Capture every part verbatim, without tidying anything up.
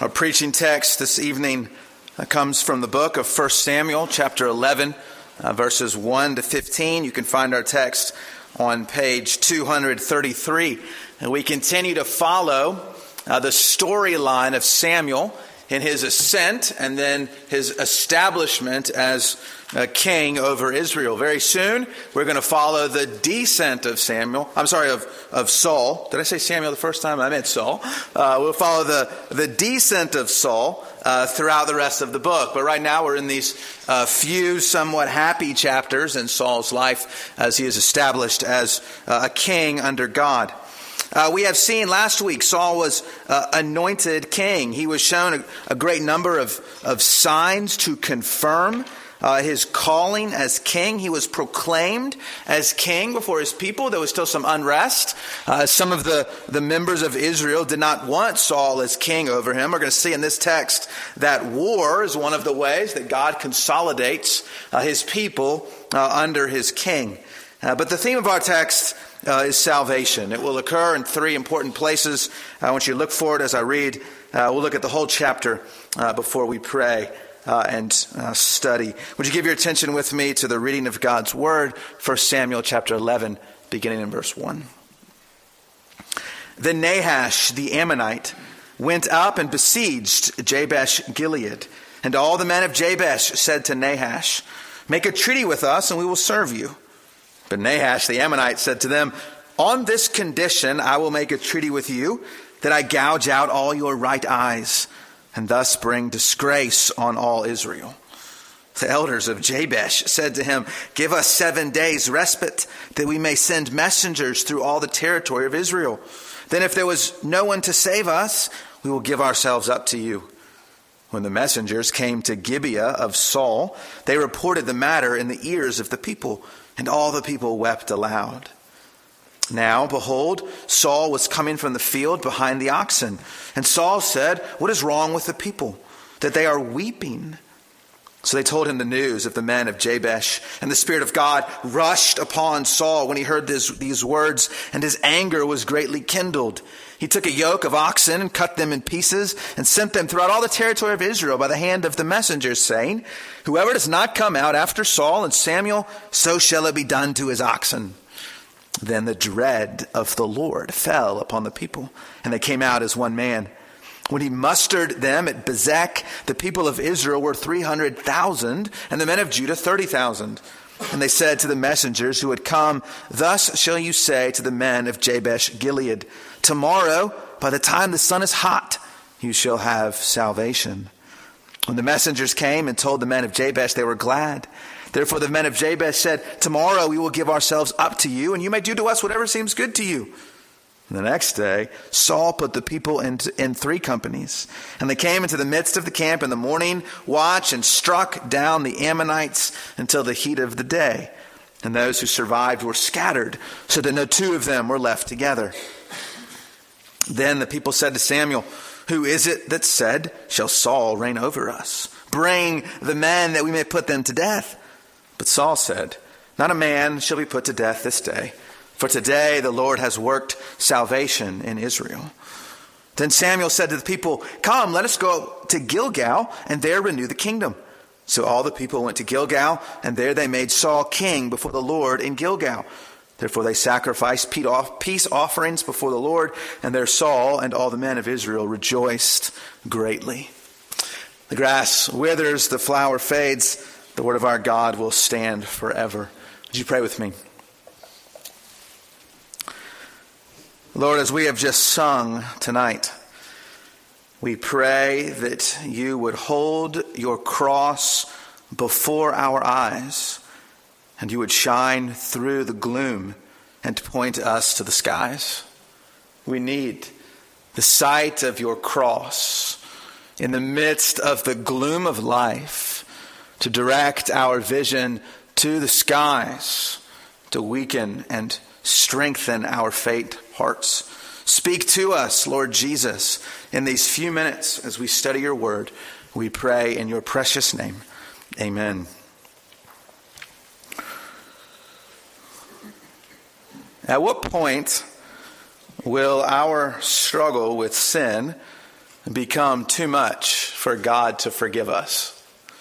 Our preaching text this evening uh, comes from the book of First Samuel, chapter eleven, uh, verses one to fifteen. You can find our text on page two thirty-three. And we continue to follow uh, the storyline of Samuel in his ascent and then his establishment as a king over Israel. Very soon, we're going to follow the descent of Samuel. I'm sorry, of, of Saul. Did I say Samuel the first time? I meant Saul. Uh, we'll follow the, the descent of Saul uh, throughout the rest of the book. But right now, we're in these uh, few somewhat happy chapters in Saul's life as he is established as uh, a king under God. Uh, we have seen last week Saul was uh, anointed king. He was shown a, a great number of, of signs to confirm uh, his calling as king. He was proclaimed as king before his people. There was still some unrest. Uh, some of the, the members of Israel did not want Saul as king over him. We're going to see in this text that war is one of the ways that God consolidates uh, his people uh, under his king. Uh, but the theme of our text Uh, is salvation. It will occur in three important places. I want you to look for it as I read. Uh, we'll look at the whole chapter uh, before we pray uh, and uh, study. Would you give your attention with me to the reading of God's Word, First Samuel chapter eleven, beginning in verse one. Then Nahash the Ammonite went up and besieged Jabesh Gilead. And all the men of Jabesh said to Nahash, "Make a treaty with us and we will serve you." But Nahash the Ammonite said to them, "On this condition I will make a treaty with you, that I gouge out all your right eyes, and thus bring disgrace on all Israel." The elders of Jabesh said to him, "Give us seven days respite, that we may send messengers through all the territory of Israel. Then if there was no one to save us, we will give ourselves up to you." When the messengers came to Gibeah of Saul, they reported the matter in the ears of the people, and all the people wept aloud. Now, behold, Saul was coming from the field behind the oxen. And Saul said, "What is wrong with the people, that they are weeping?" So they told him the news of the men of Jabesh. And the Spirit of God rushed upon Saul when he heard this, these words, and his anger was greatly kindled. He took a yoke of oxen and cut them in pieces and sent them throughout all the territory of Israel by the hand of the messengers, saying, "Whoever does not come out after Saul and Samuel, so shall it be done to his oxen." Then the dread of the Lord fell upon the people, and they came out as one man. When he mustered them at Bezek, the people of Israel were three hundred thousand, and the men of Judah thirty thousand. And they said to the messengers who had come, "Thus shall you say to the men of Jabesh Gilead, tomorrow, by the time the sun is hot, you shall have salvation." When the messengers came and told the men of Jabesh, they were glad. Therefore the men of Jabesh said, "Tomorrow we will give ourselves up to you, and you may do to us whatever seems good to you." And the next day, Saul put the people into, in three companies. And they came into the midst of the camp in the morning watch and struck down the Ammonites until the heat of the day. And those who survived were scattered, so that no two of them were left together. Then the people said to Samuel, "Who is it that said, 'Shall Saul reign over us?' Bring the men that we may put them to death." But Saul said, "Not a man shall be put to death this day. For today the Lord has worked salvation in Israel." Then Samuel said to the people, "Come, let us go to Gilgal, and there renew the kingdom." So all the people went to Gilgal, and there they made Saul king before the Lord in Gilgal. Therefore they sacrificed peace offerings before the Lord, and there Saul and all the men of Israel rejoiced greatly. The grass withers, the flower fades. The word of our God will stand forever. Would you pray with me? Lord, as we have just sung tonight, we pray that you would hold your cross before our eyes, and you would shine through the gloom and point us to the skies. We need the sight of your cross in the midst of the gloom of life to direct our vision to the skies, to weaken and strengthen our faith hearts. Speak to us, Lord Jesus, in these few minutes as we study your word. We pray in your precious name. Amen. At what point will our struggle with sin become too much for God to forgive us?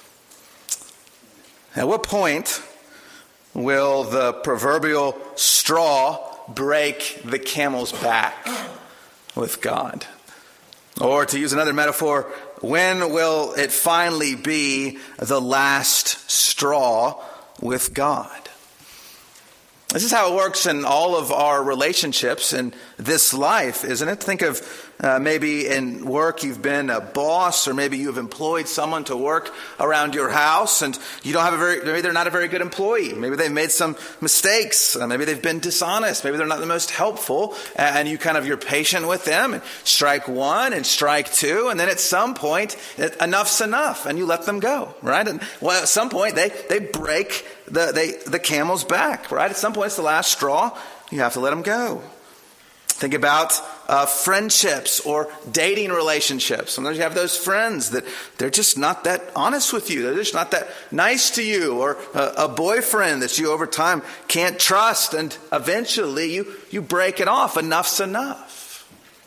At what point will the proverbial straw break the camel's back with God? Or to use another metaphor, when will it finally be the last straw with God? This is how it works in all of our relationships in this life, isn't it? Think of uh, maybe in work you've been a boss, or maybe you've employed someone to work around your house, and you don't have a very, maybe they're not a very good employee. Maybe they've made some mistakes. Uh, maybe they've been dishonest. Maybe they're not the most helpful. And you kind of, you're patient with them, and strike one and strike two. And then at some point, it, enough's enough, and you let them go, right? And well, at some point they, they break the, they, the camel's back, right? At some point it's the last straw. You have to let them go. Think about uh, friendships or dating relationships. Sometimes you have those friends that they're just not that honest with you. They're just not that nice to you. Or a, a boyfriend that you over time can't trust. And eventually you, you break it off. Enough's enough.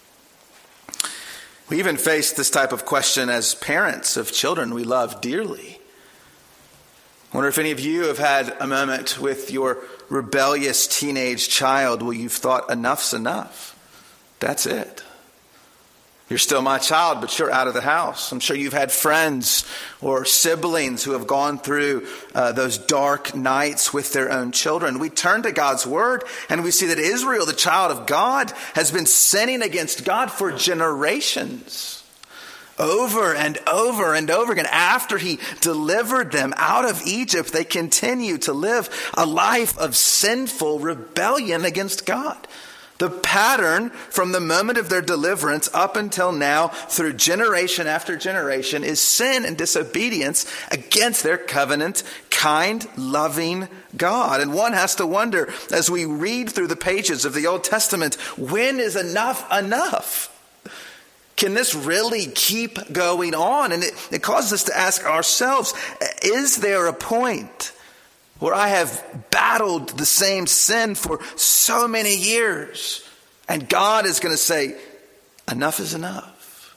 We even face this type of question as parents of children we love dearly. I wonder if any of you have had a moment with your rebellious teenage child where you've thought enough's enough. That's it. You're still my child, but you're out of the house. I'm sure you've had friends or siblings who have gone through uh, those dark nights with their own children. We turn to God's word and we see that Israel, the child of God, has been sinning against God for generations. Over and over and over again. After he delivered them out of Egypt, they continue to live a life of sinful rebellion against God. The pattern from the moment of their deliverance up until now, through generation after generation, is sin and disobedience against their covenant, kind, loving God. And one has to wonder, as we read through the pages of the Old Testament, when is enough enough? Can this really keep going on? And it, it causes us to ask ourselves, is there a point where I have battled the same sin for so many years and God is going to say, enough is enough?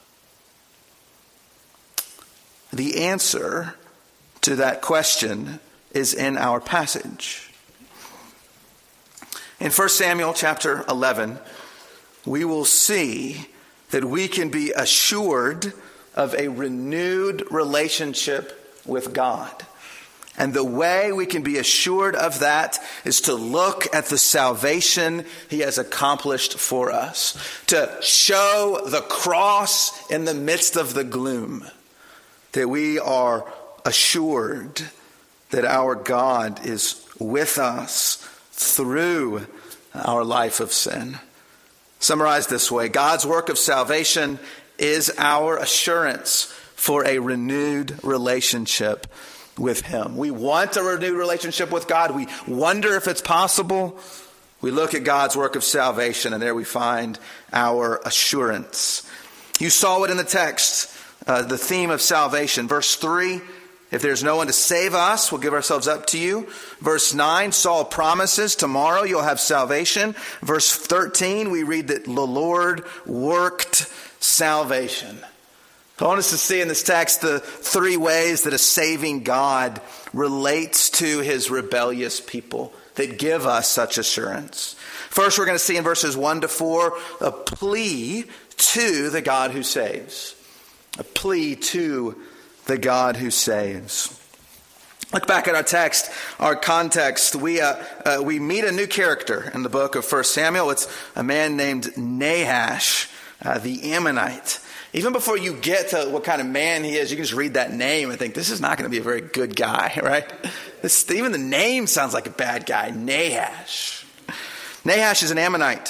The answer to that question is in our passage. In First Samuel chapter eleven, we will see that we can be assured of a renewed relationship with God. And the way we can be assured of that is to look at the salvation he has accomplished for us. To show the cross in the midst of the gloom. That we are assured that our God is with us through our life of sin. Summarized this way, God's work of salvation is our assurance for a renewed relationship with him. We want a renewed relationship with God. We wonder if it's possible. We look at God's work of salvation, and there we find our assurance. You saw it in the text, uh, the theme of salvation. Verse three, if there's no one to save us, we'll give ourselves up to you. Verse nine, Saul promises tomorrow you'll have salvation. Verse thirteen, we read that the Lord worked salvation. I want us to see in this text the three ways that a saving God relates to his rebellious people that give us such assurance. First, we're going to see in verses one to four a plea to the God who saves. A plea to the God who saves. Look back at our text, our context. We uh, uh, we meet a new character in the book of First Samuel. It's a man named Nahash, uh, the Ammonite. Even before you get to what kind of man he is, you can just read that name and think, this is not going to be a very good guy, right? This, even the name sounds like a bad guy, Nahash. Nahash is an Ammonite.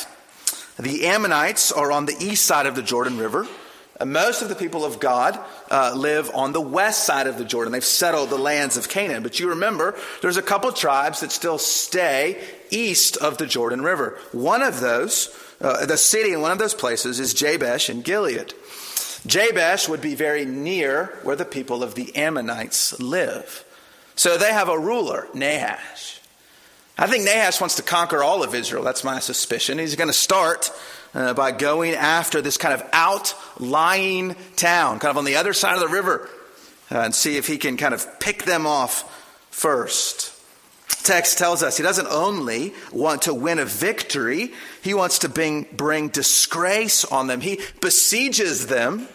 The Ammonites are on the east side of the Jordan River. Most of the people of God uh, live on the west side of the Jordan. They've settled the lands of Canaan. But you remember, there's a couple tribes that still stay east of the Jordan River. One of those, uh, the city in one of those places is Jabesh in Gilead. Jabesh would be very near where the people of the Ammonites live. So they have a ruler, Nahash. I think Nahash wants to conquer all of Israel. That's my suspicion. He's going to start uh, by going after this kind of outlying town, kind of on the other side of the river, uh, and see if he can kind of pick them off first. Text tells us he doesn't only want to win a victory, he wants to bring, bring disgrace on them. He besieges them.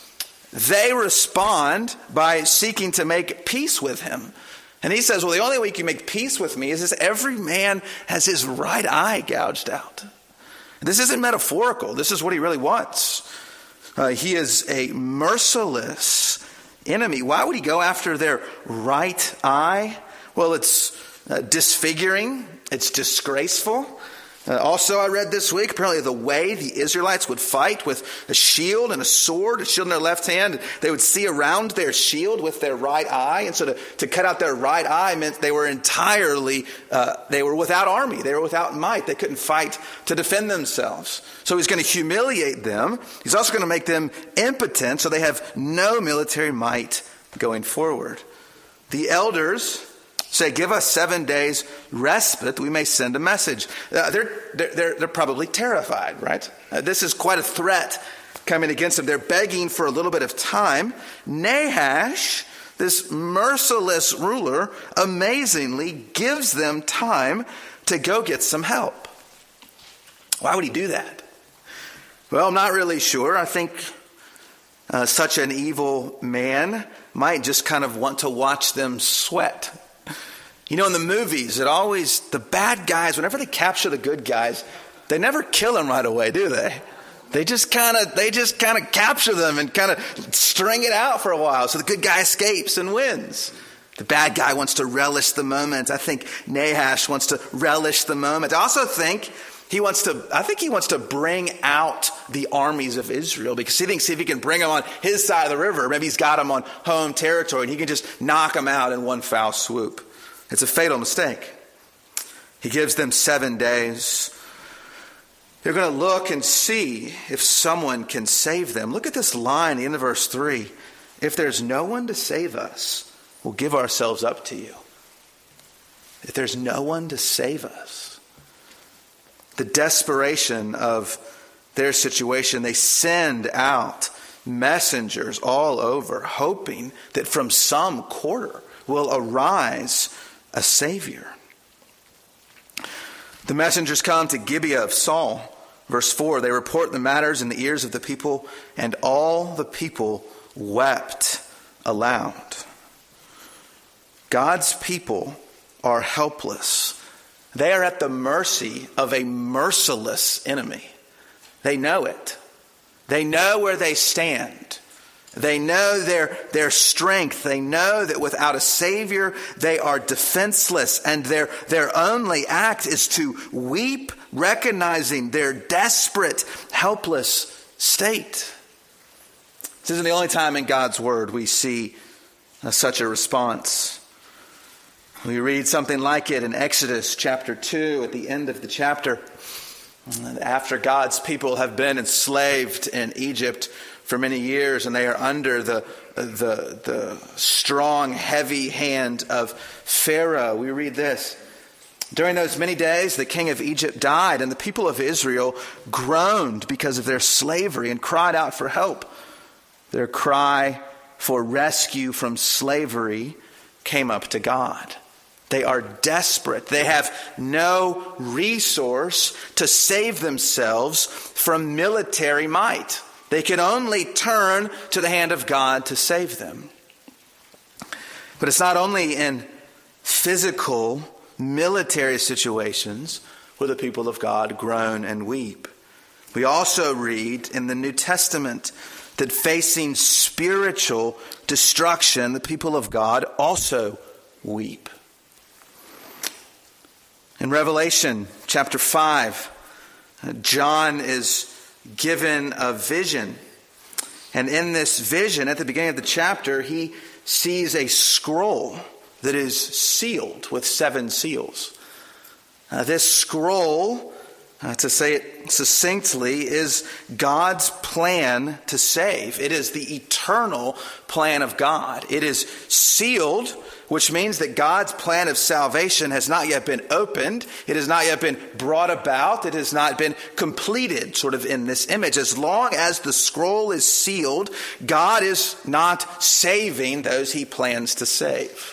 They respond by seeking to make peace with him. And he says, well, the only way you can make peace with me is this: every man has his right eye gouged out. This isn't metaphorical. This is what he really wants. Uh, he is a merciless enemy. Why would he go after their right eye? Well, it's uh, disfiguring. It's disgraceful. Uh, also, I read this week, apparently the way the Israelites would fight with a shield and a sword, a shield in their left hand, they would see around their shield with their right eye. And so to, to cut out their right eye meant they were entirely, uh, they were without army. They were without might. They couldn't fight to defend themselves. So he's going to humiliate them. He's also going to make them impotent, so they have no military might going forward. The elders say, give us seven days respite, we may send a message. Uh, they're, they're, they're probably terrified, right? Uh, this is quite a threat coming against them. They're begging for a little bit of time. Nahash, this merciless ruler, amazingly gives them time to go get some help. Why would he do that? Well, I'm not really sure. I think uh, such an evil man might just kind of want to watch them sweat. You know, in the movies, it always, the bad guys, whenever they capture the good guys, they never kill them right away, do they? They just kind of, they just kind of capture them and kind of string it out for a while so the good guy escapes and wins. The bad guy wants to relish the moment. I think Nahash wants to relish the moment. I also think he wants to, I think he wants to bring out the armies of Israel, because he thinks if he can bring them on his side of the river, maybe he's got them on home territory and he can just knock them out in one foul swoop. It's a fatal mistake. He gives them seven days. They're going to look and see if someone can save them. Look at this line at the end of verse three. If there's no one to save us, we'll give ourselves up to you. If there's no one to save us. The desperation of their situation, they send out messengers all over, hoping that from some quarter will arise a Savior. The messengers come to Gibeah of Saul. Verse four, they report the matters in the ears of the people, and all the people wept aloud. God's people are helpless. They are at the mercy of a merciless enemy. They know it. They know where they stand. They know their, their strength. They know that without a Savior, they are defenseless. And their, their only act is to weep, recognizing their desperate, helpless state. This isn't the only time in God's Word we see uh, such a response. We read something like it in Exodus chapter two, at the end of the chapter. After God's people have been enslaved in Egypt for many years, and they are under the, the, the strong, heavy hand of Pharaoh. We read this. During those many days, the king of Egypt died, and the people of Israel groaned because of their slavery and cried out for help. Their cry for rescue from slavery came up to God. They are desperate. They have no resource to save themselves from military might. They can only turn to the hand of God to save them. But it's not only in physical, military situations where the people of God groan and weep. We also read in the New Testament that facing spiritual destruction, the people of God also weep. In Revelation chapter five, John is given a vision. And in this vision, at the beginning of the chapter, he sees a scroll that is sealed with seven seals. Uh, this scroll uh, to say it succinctly, is God's plan to save. It is the eternal plan of God. It is sealed, which means that God's plan of salvation has not yet been opened. It has not yet been brought about. It has not been completed, sort of in this image. As long as the scroll is sealed, God is not saving those he plans to save.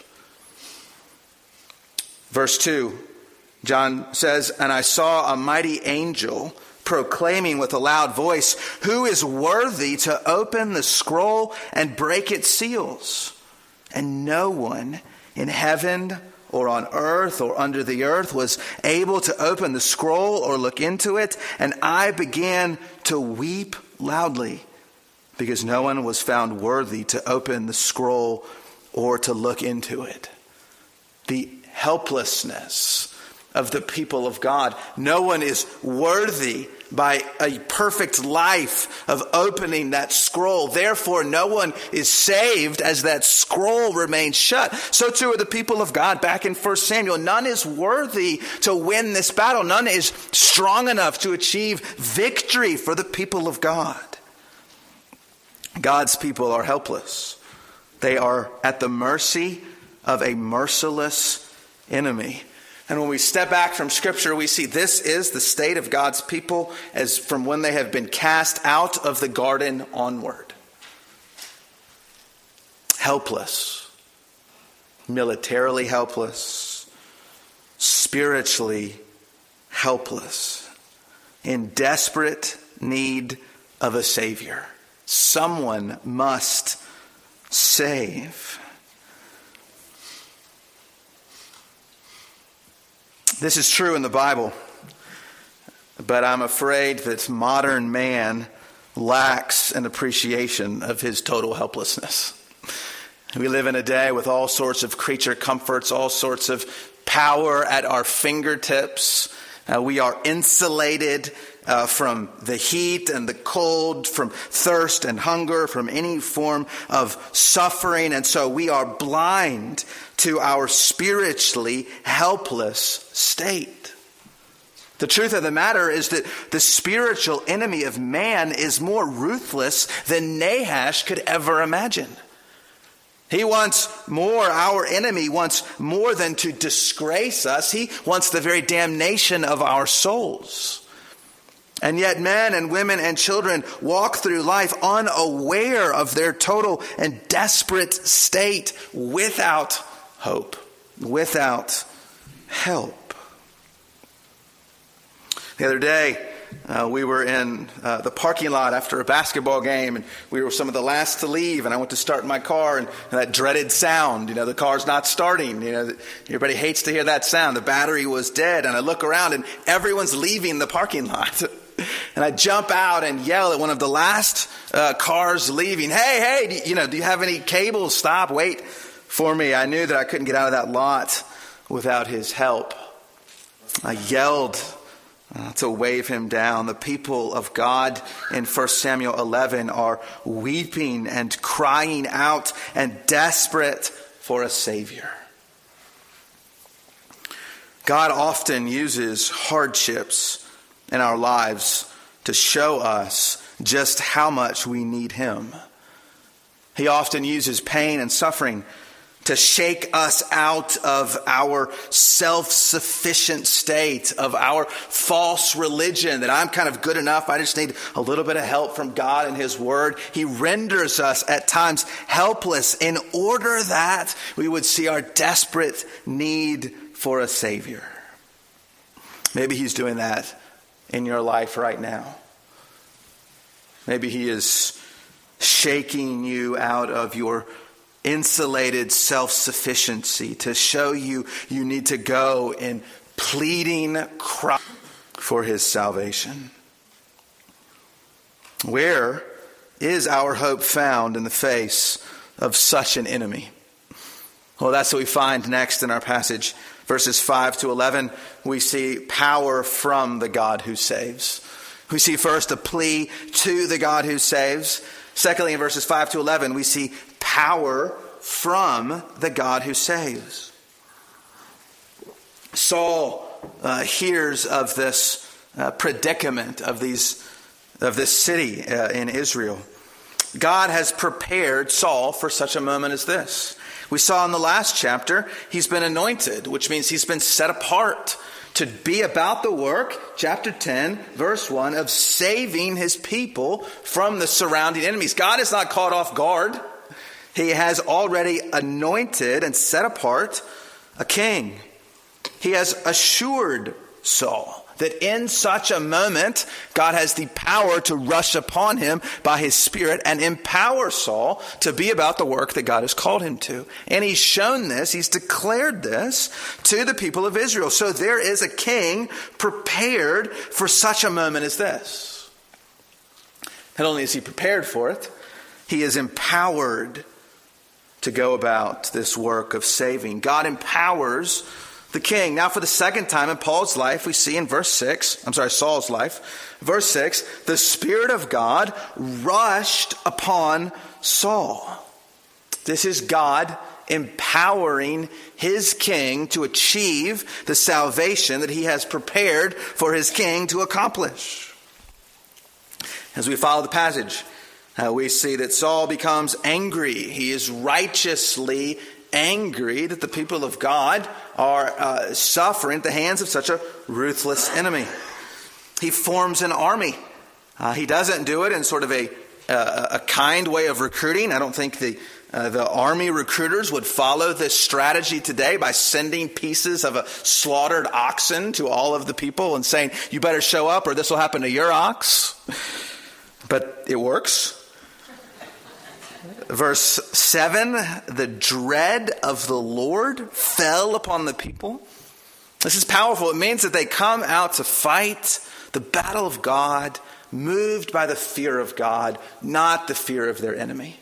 Verse two, John says, "And I saw a mighty angel proclaiming with a loud voice, 'Who is worthy to open the scroll and break its seals?' And no one in heaven or on earth or under the earth was able to open the scroll or look into it. And I began to weep loudly because no one was found worthy to open the scroll or to look into it." The helplessness of the people of God. No one is worthy by a perfect life of opening that scroll. Therefore, no one is saved as that scroll remains shut. So too are the people of God back in First Samuel. None is worthy to win this battle. None is strong enough to achieve victory for the people of God. God's people are helpless. They are at the mercy of a merciless enemy. And when we step back from Scripture, we see this is the state of God's people as from when they have been cast out of the garden onward. Helpless. Militarily helpless. Spiritually helpless. In desperate need of a Savior. Someone must save. This is true in the Bible, but I'm afraid that modern man lacks an appreciation of his total helplessness. We live in a day with all sorts of creature comforts, all sorts of power at our fingertips. Uh, we are insulated uh, from the heat and the cold, from thirst and hunger, from any form of suffering. And so we are blind to our spiritually helpless state. The truth of the matter is that the spiritual enemy of man is more ruthless than Nahash could ever imagine. He wants more, our enemy wants more than to disgrace us. He wants the very damnation of our souls. And yet men and women and children walk through life unaware of their total and desperate state, without hope, without help. The other day, uh, we were in uh, the parking lot after a basketball game, and we were some of the last to leave, and I went to start my car, and, and that dreaded sound, you know, the car's not starting. You know, everybody hates to hear that sound. The battery was dead, and I look around, and everyone's leaving the parking lot. And I jump out and yell at one of the last uh, cars leaving, "Hey, hey, do, you know, do you have any cables? Stop, wait for me." I knew that I couldn't get out of that lot without his help. I yelled uh, to wave him down. The people of God in First Samuel eleven are weeping and crying out and desperate for a Savior. God often uses hardships in our lives to show us just how much we need Him. He often uses pain and suffering to shake us out of our self-sufficient state, of our false religion, that I'm kind of good enough, I just need a little bit of help from God and His Word. He renders us at times helpless in order that we would see our desperate need for a Savior. Maybe He's doing that in your life right now. Maybe He is shaking you out of your insulated self-sufficiency to show you you need to go in pleading cry for His salvation. Where is our hope found in the face of such an enemy? Well, that's what we find next in our passage. Verses five to eleven, we see power from the God who saves. We see first a plea to the God who saves. Secondly, in verses five to eleven, we see power from the God who saves. Saul uh, hears of this uh, predicament of these of this city uh, in Israel. God has prepared Saul for such a moment as this. We saw in the last chapter, he's been anointed, which means he's been set apart to be about the work, chapter ten, verse one, of saving his people from the surrounding enemies. God is not caught off guard. He has already anointed and set apart a king. He has assured Saul that in such a moment, God has the power to rush upon him by his Spirit and empower Saul to be about the work that God has called him to. And he's shown this, he's declared this to the people of Israel. So there is a king prepared for such a moment as this. Not only is he prepared for it, he is empowered to go about this work of saving. God empowers the king. Now for the second time in Paul's life, we see in verse six, I'm sorry, Saul's life, verse six, the Spirit of God rushed upon Saul. This is God empowering his king to achieve the salvation that he has prepared for his king to accomplish. As we follow the passage, uh, we see that Saul becomes angry. He is righteously angry that the people of God are uh, suffering at the hands of such a ruthless enemy. He forms an army. Uh, he doesn't do it in sort of a uh, a kind way of recruiting. I don't think the uh, the army recruiters would follow this strategy today by sending pieces of a slaughtered oxen to all of the people and saying, you better show up or this will happen to your ox. But it works. Verse seven, the dread of the Lord fell upon the people. This is powerful. It means that they come out to fight the battle of God, moved by the fear of God, not the fear of their enemy.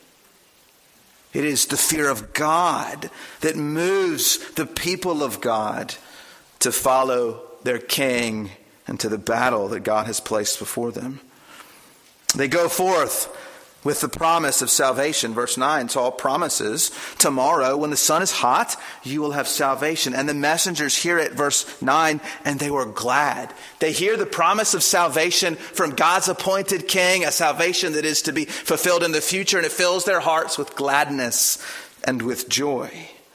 It is the fear of God that moves the people of God to follow their king and to the battle that God has placed before them. They go forth with the promise of salvation. Verse nine, Saul promises, tomorrow when the sun is hot, you will have salvation. And the messengers hear it, verse nine, and they were glad. They hear the promise of salvation from God's appointed king, a salvation that is to be fulfilled in the future, and it fills their hearts with gladness and with joy.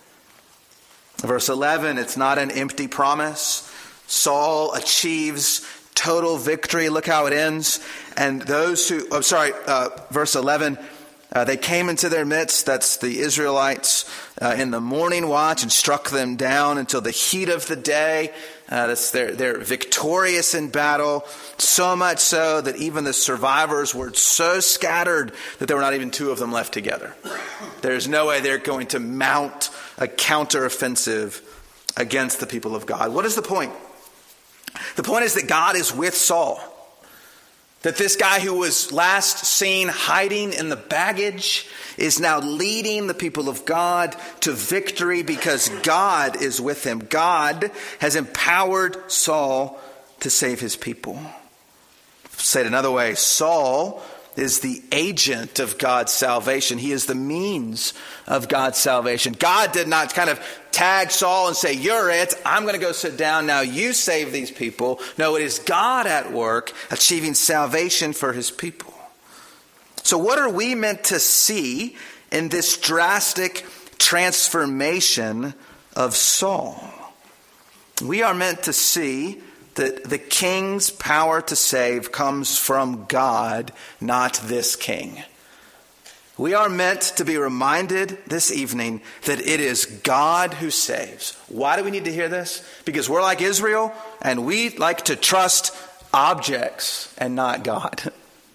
Verse eleven, it's not an empty promise. Saul achieves total victory. Look how it ends. And those who, oh, sorry, uh, verse eleven, uh, they came into their midst, that's the Israelites, uh, in the morning watch and struck them down until the heat of the day. Uh, that's they're, they're victorious in battle, so much so that even the survivors were so scattered that there were not even two of them left together. There's no way they're going to mount a counteroffensive against the people of God. What is the point? The point is that God is with Saul. That this guy who was last seen hiding in the baggage is now leading the people of God to victory because God is with him. God has empowered Saul to save his people. Say it another way, Saul is the agent of God's salvation. He is the means of God's salvation. God did not kind of tag Saul and say, you're it. I'm going to go sit down. Now you save these people. No, it is God at work achieving salvation for his people. So what are we meant to see in this drastic transformation of Saul? We are meant to see that the king's power to save comes from God, not this king. We are meant to be reminded this evening that it is God who saves. Why do we need to hear this? Because we're like Israel and we like to trust objects and not God.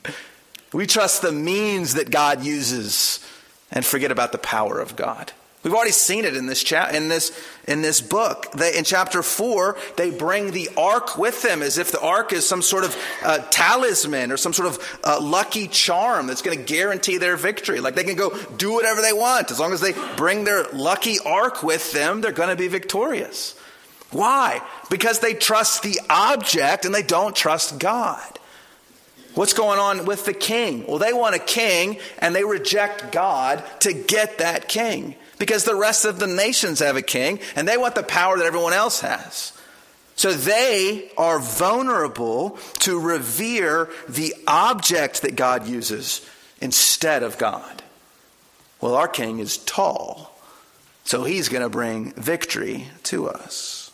We trust the means that God uses and forget about the power of God. We've already seen it in this cha- in this in this book. They, in chapter four, they bring the ark with them as if the ark is some sort of uh, talisman or some sort of uh, lucky charm that's going to guarantee their victory. Like they can go do whatever they want. As long as they bring their lucky ark with them, they're going to be victorious. Why? Because they trust the object and they don't trust God. What's going on with the king? Well, they want a king and they reject God to get that king. Because the rest of the nations have a king and they want the power that everyone else has. So they are vulnerable to revere the object that God uses instead of God. Well, our king is tall, so he's going to bring victory to us.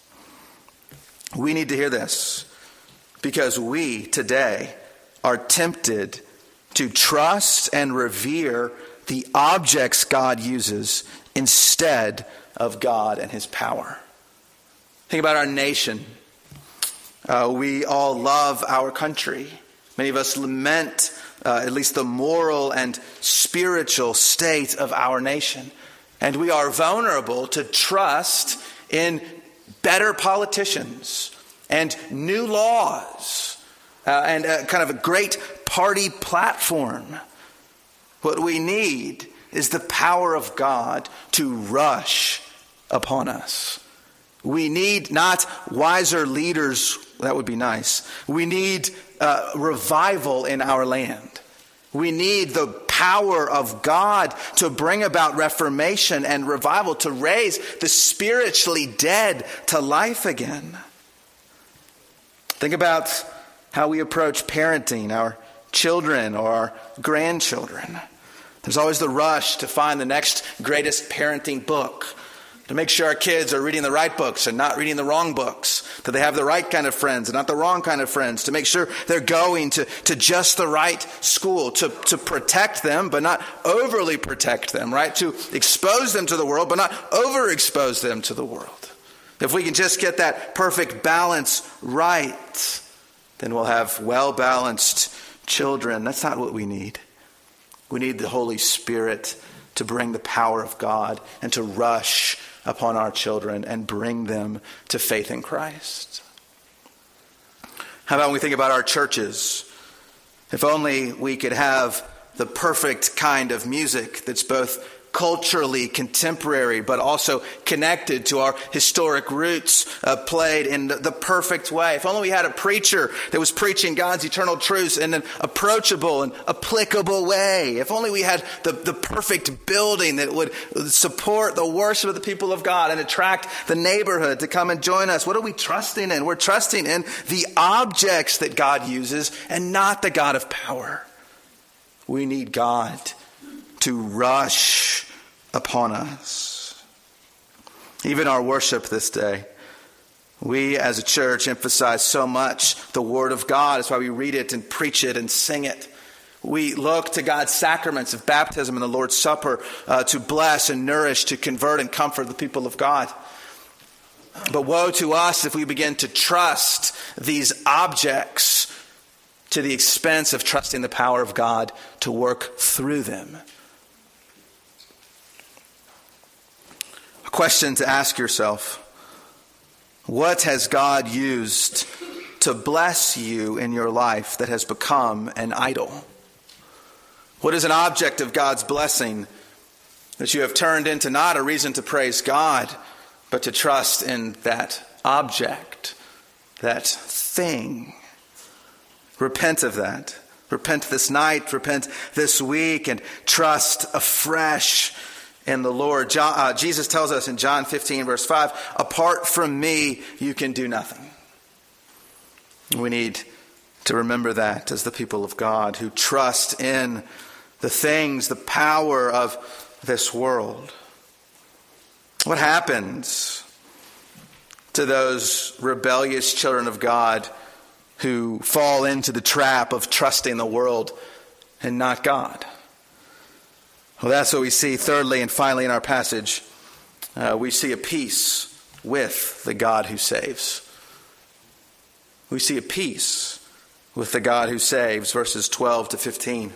We need to hear this because we today are tempted to trust and revere the objects God uses instead of God and his power. Think about our nation. Uh, we all love our country. Many of us lament uh, at least the moral and spiritual state of our nation. And we are vulnerable to trust in better politicians and new laws uh, and a kind of a great party platform. What we need is the power of God to rush upon us. We need not wiser leaders. That would be nice. We need uh, revival in our land. We need the power of God to bring about reformation and revival, to raise the spiritually dead to life again. Think about how we approach parenting our children or our grandchildren. There's always the rush to find the next greatest parenting book, to make sure our kids are reading the right books and not reading the wrong books, that they have the right kind of friends and not the wrong kind of friends, to make sure they're going to, to just the right school, to, to protect them but not overly protect them, right? To expose them to the world but not overexpose them to the world. If we can just get that perfect balance right, then we'll have well-balanced children. That's not what we need. We need the Holy Spirit to bring the power of God and to rush upon our children and bring them to faith in Christ. How about when we think about our churches? If only we could have the perfect kind of music that's both culturally contemporary but also connected to our historic roots, uh, played in the, the perfect way. If only we had a preacher that was preaching God's eternal truths in an approachable and applicable way. If only we had the, the perfect building that would support the worship of the people of God and attract the neighborhood to come and join us. What are we trusting in? We're trusting in the objects that God uses and not the God of power. We need God to rush upon us. Even our worship this day, we as a church emphasize so much the Word of God. That's why we read it and preach it and sing it. We look to God's sacraments of baptism and the Lord's Supper uh, to bless and nourish, to convert and comfort the people of God. But woe to us if we begin to trust these objects to the expense of trusting the power of God to work through them. A question to ask yourself: what has God used to bless you in your life that has become an idol? What is an object of God's blessing that you have turned into not a reason to praise God, but to trust in that object, that thing? Repent of that. Repent this night, repent this week, and trust afresh in the Lord. John, uh, Jesus tells us in John fifteen, verse five, apart from me, you can do nothing. We need to remember that as the people of God who trust in the things, the power of this world. What happens to those rebellious children of God who fall into the trap of trusting the world and not God? Well, that's what we see thirdly and finally in our passage. Uh, we see a peace with the God who saves. We see a peace with the God who saves, verses twelve to fifteen.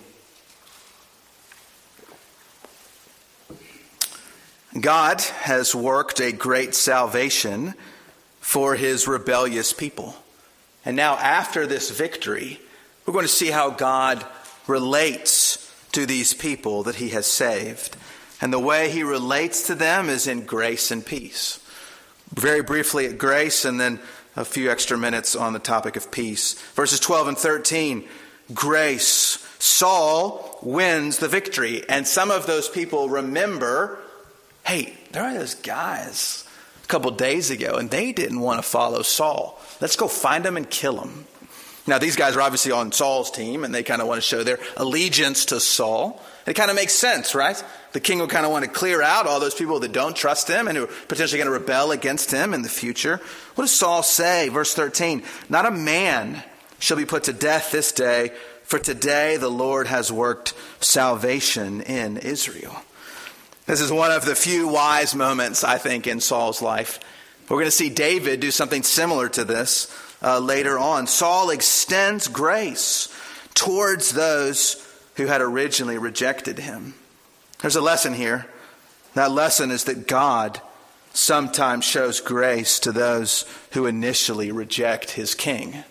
God has worked a great salvation for his rebellious people. And now after this victory, we're going to see how God relates to these people that he has saved. And the way he relates to them is in grace and peace. Very briefly at grace, and then a few extra minutes on the topic of peace. Verses twelve and thirteen, grace. Saul wins the victory. And some of those people remember, hey, there are those guys a couple days ago, and they didn't want to follow Saul. Let's go find him and kill him. Now, these guys are obviously on Saul's team, and they kind of want to show their allegiance to Saul. It kind of makes sense, right? The king will kind of want to clear out all those people that don't trust him and who are potentially going to rebel against him in the future. What does Saul say? Verse thirteen, not a man shall be put to death this day, for today the Lord has worked salvation in Israel. This is one of the few wise moments, I think, in Saul's life. We're going to see David do something similar to this uh, later on. Saul extends grace towards those who had originally rejected him. There's a lesson here. That lesson is that God sometimes shows grace to those who initially reject his king.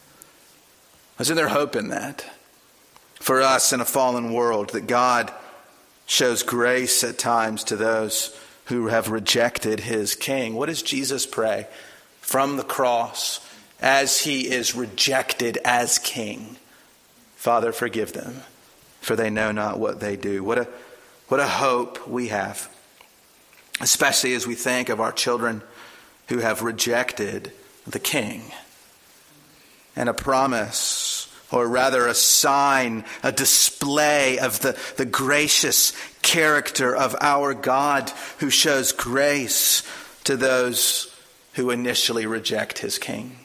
Isn't there hope in that? For us in a fallen world, that God shows grace at times to those who have rejected his king. What does Jesus pray from the cross as he is rejected as king? Father, forgive them, for they know not what they do. What a, what a hope we have, especially as we think of our children who have rejected the king. And a promise, or rather a sign, a display of the, the gracious character of our God who shows grace to those who initially reject his king.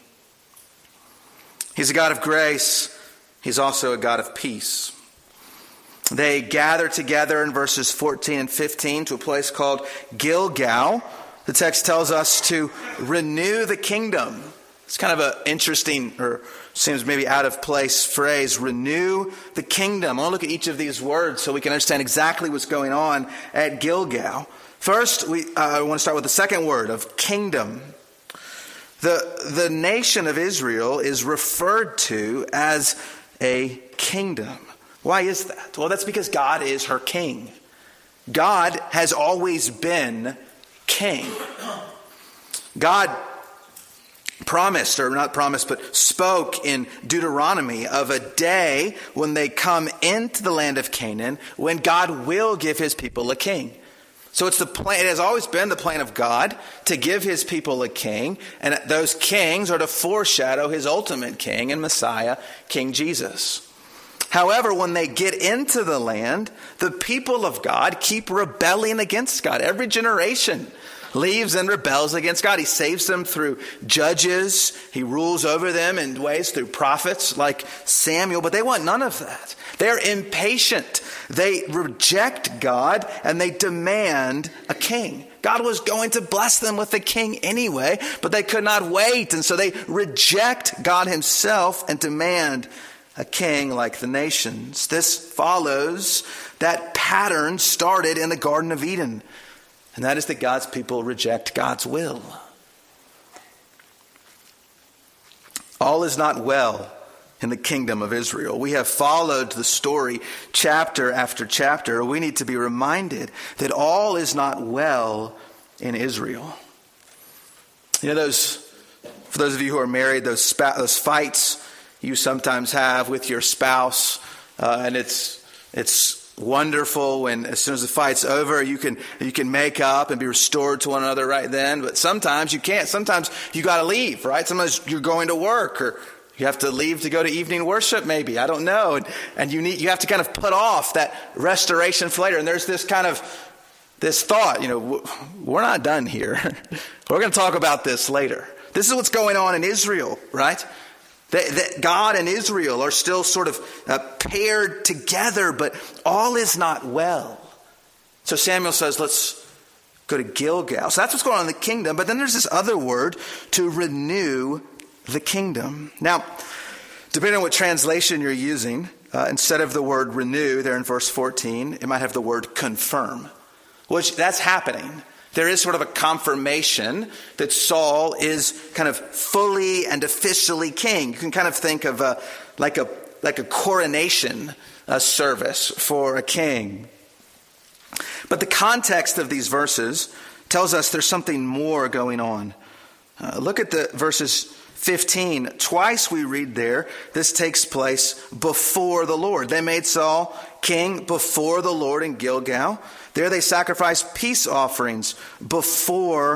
He's a God of grace. He's also a God of peace. They gather together in verses fourteen and fifteen to a place called Gilgal. The text tells us to renew the kingdom. It's kind of an interesting, or seems maybe out of place phrase, renew the kingdom. I want to look at each of these words so we can understand exactly what's going on at Gilgal. First, we uh, I want to start with the second word of kingdom. The, the nation of Israel is referred to as a kingdom. Why is that? Well, that's because God is her king. God has always been king. God promised, or not promised, but spoke in Deuteronomy of a day when they come into the land of Canaan, when God will give his people a king. So it's the plan, it has always been the plan of God to give his people a king, and those kings are to foreshadow his ultimate king and Messiah, King Jesus. However, when they get into the land, the people of God keep rebelling against God. Every generation leaves and rebels against God. He saves them through judges. He rules over them in ways through prophets like Samuel, but they want none of that. They're impatient. They reject God and they demand a king. God was going to bless them with a king anyway, but they could not wait. And so they reject God himself and demand a king like the nations. This follows that pattern started in the Garden of Eden. And that is that God's people reject God's will. All is not well in the kingdom of Israel. We have followed the story chapter after chapter. We need to be reminded that all is not well in Israel. You know, those, for those of you who are married, those, spa- those fights you sometimes have with your spouse, uh, and it's it's wonderful when as soon as the fight's over, you can you can make up and be restored to one another right then. But sometimes you can't. Sometimes you got to leave, right? Sometimes you're going to work, or you have to leave to go to evening worship, maybe. I don't know. And, and you need you have to kind of put off that restoration for later. And there's this kind of this thought, you know, we're not done here. We're going to talk about this later. This is what's going on in Israel, right? That, that God and Israel are still sort of uh, paired together, but all is not well. So Samuel says, let's go to Gilgal. So that's what's going on in the kingdom. But then there's this other word, to renew the kingdom. Now, depending on what translation you're using, uh, instead of the word renew there in verse fourteen, it might have the word confirm, which that's happening. There is sort of a confirmation that Saul is kind of fully and officially king. You can kind of think of a, like a like a coronation uh, service for a king. But the context of these verses tells us there's something more going on. Uh, look at the verses fifteen. Twice we read there, this takes place before the Lord. They made Saul king before the Lord in Gilgal. There they sacrificed peace offerings before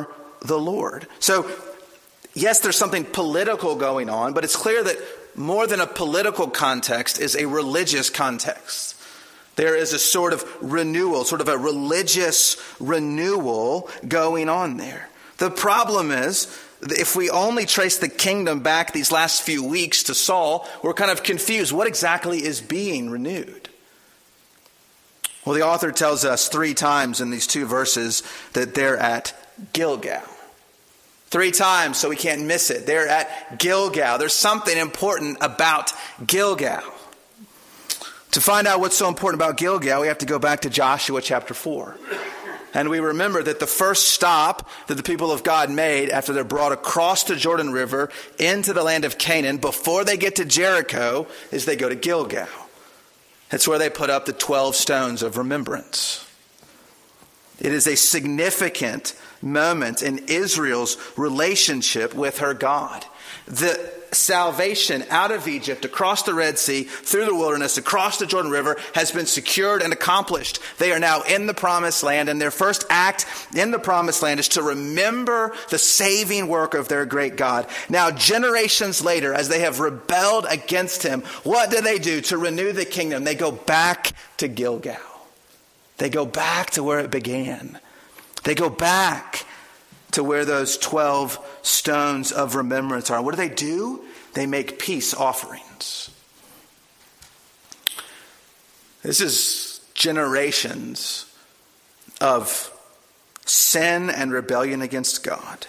the Lord. So, yes, there's something political going on, but it's clear that more than a political context is a religious context. There is a sort of renewal, sort of a religious renewal going on there. The problem is, if we only trace the kingdom back these last few weeks to Saul, we're kind of confused. What exactly is being renewed? Well, the author tells us three times in these two verses that they're at Gilgal. Three times, so we can't miss it. They're at Gilgal. There's something important about Gilgal. To find out what's so important about Gilgal, we have to go back to Joshua chapter four. And we remember that the first stop that the people of God made after they're brought across the Jordan River into the land of Canaan, before they get to Jericho, is they go to Gilgal. It's where they put up the twelve stones of remembrance. It is a significant moment in Israel's relationship with her God. The salvation out of Egypt, across the Red Sea, through the wilderness, across the Jordan River, has been secured and accomplished. They are now in the promised land, and their first act in the promised land is to remember the saving work of their great God. Now, generations later, as they have rebelled against him, what do they do to renew the kingdom? They go back to Gilgal. They go back to where it began. They go back to where those twelve stones of remembrance are. What do they do? They make peace offerings. This is generations of sin and rebellion against God,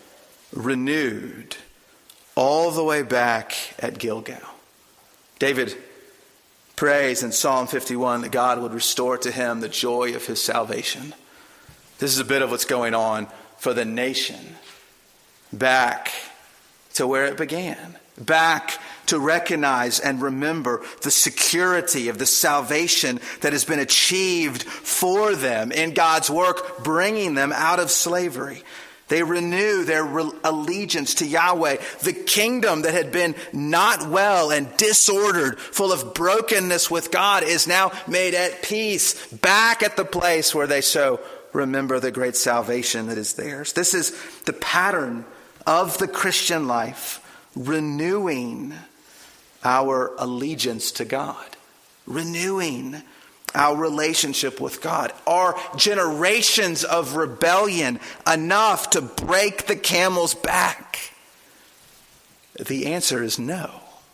renewed all the way back at Gilgal. David prays in Psalm fifty-one that God would restore to him the joy of his salvation. This is a bit of what's going on for the nation. Back to where it began. Back to recognize and remember the security of the salvation that has been achieved for them in God's work, bringing them out of slavery. They renew their allegiance to Yahweh. The kingdom that had been not well and disordered, full of brokenness with God, is now made at peace, back at the place where they so remember the great salvation that is theirs. This is the pattern of the Christian life, renewing our allegiance to God, renewing our relationship with God. Are generations of rebellion enough to break the camel's back? The answer is no.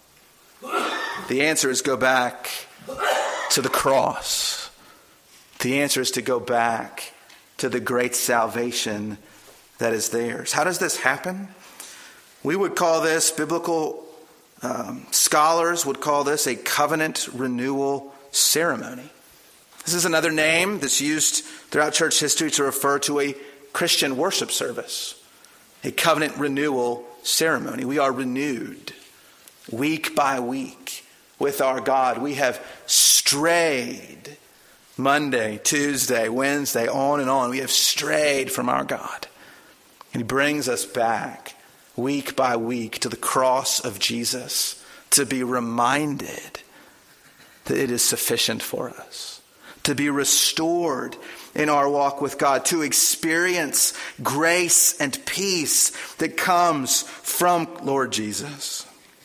The answer is go back to the cross. The answer is to go back to the great salvation that is theirs. How does this happen? We would call this, biblical um, scholars would call this a covenant renewal ceremony. This is another name that's used throughout church history to refer to a Christian worship service, a covenant renewal ceremony. We are renewed week by week with our God. We have strayed Monday, Tuesday, Wednesday, on and on. We have strayed from our God. And he brings us back week by week to the cross of Jesus to be reminded that it is sufficient for us, to be restored in our walk with God, to experience grace and peace that comes from Lord Jesus.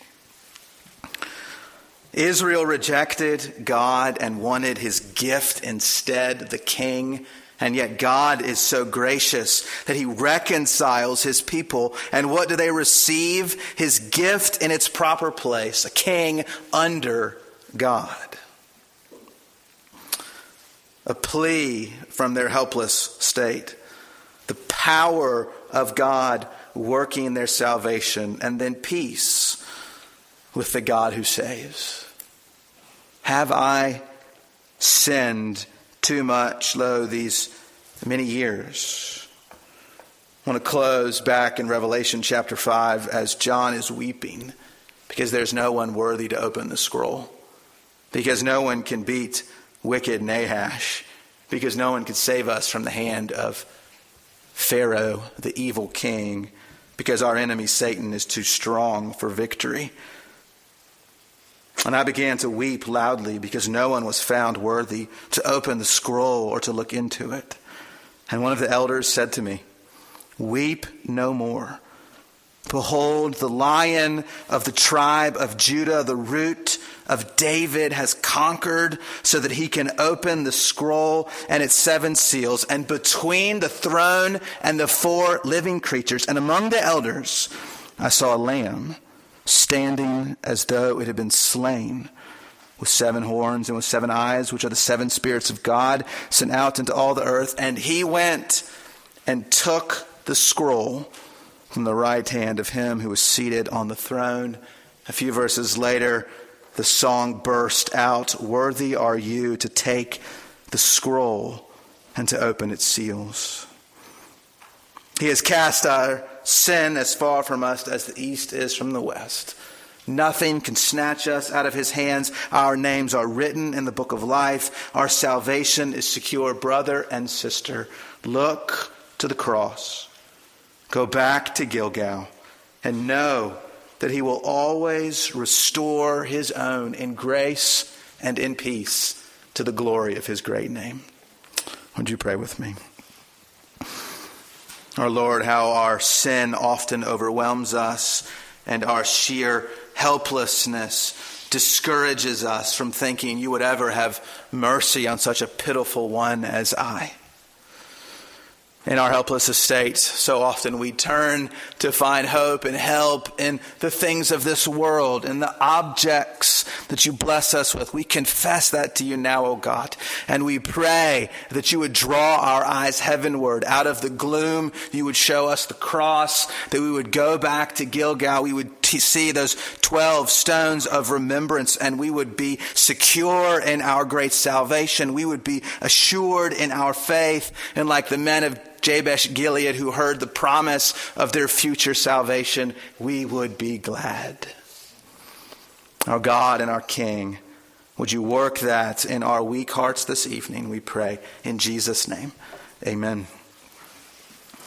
Israel rejected God and wanted his gift instead, the king. And yet God is so gracious that he reconciles his people. And what do they receive? His gift in its proper place, a king under God. A plea from their helpless state. The power of God working their salvation. And then peace with the God who saves. Have I sinned too much, lo, these many years? I want to close back in Revelation chapter five as John is weeping because there's no one worthy to open the scroll. Because no one can beat wicked Nahash. Because no one could save us from the hand of Pharaoh, the evil king. Because our enemy Satan is too strong for victory. And I began to weep loudly because no one was found worthy to open the scroll or to look into it. And one of the elders said to me, weep no more. Behold, the Lion of the tribe of Judah, the Root of David, has conquered so that he can open the scroll and its seven seals. And between the throne and the four living creatures and among the elders, I saw a lamb standing as though it had been slain, with seven horns and with seven eyes, which are the seven spirits of God sent out into all the earth. And he went and took the scroll from the right hand of him who was seated on the throne. A few verses later, the song burst out, "Worthy are you to take the scroll and to open its seals." He has cast our sin as far from us as the east is from the west. Nothing can snatch us out of his hands. Our names are written in the book of life. Our salvation is secure. Brother and sister, look to the cross. Go back to Gilgal and know that he will always restore his own in grace and in peace to the glory of his great name. Would you pray with me? Our Lord, how our sin often overwhelms us, and our sheer helplessness discourages us from thinking you would ever have mercy on such a pitiful one as I. In our helpless estate, so often we turn to find hope and help in the things of this world, in the objects that you bless us with. We confess that to you now, O God, and we pray that you would draw our eyes heavenward. Out of the gloom, you would show us the cross, that we would go back to Gilgal. We would t- see those twelve stones of remembrance, and we would be secure in our great salvation. We would be assured in our faith, and like the men of Jabesh Gilead who heard the promise of their future salvation, we would be glad. Our God and our King, would you work that in our weak hearts this evening, we pray. In Jesus' name, amen.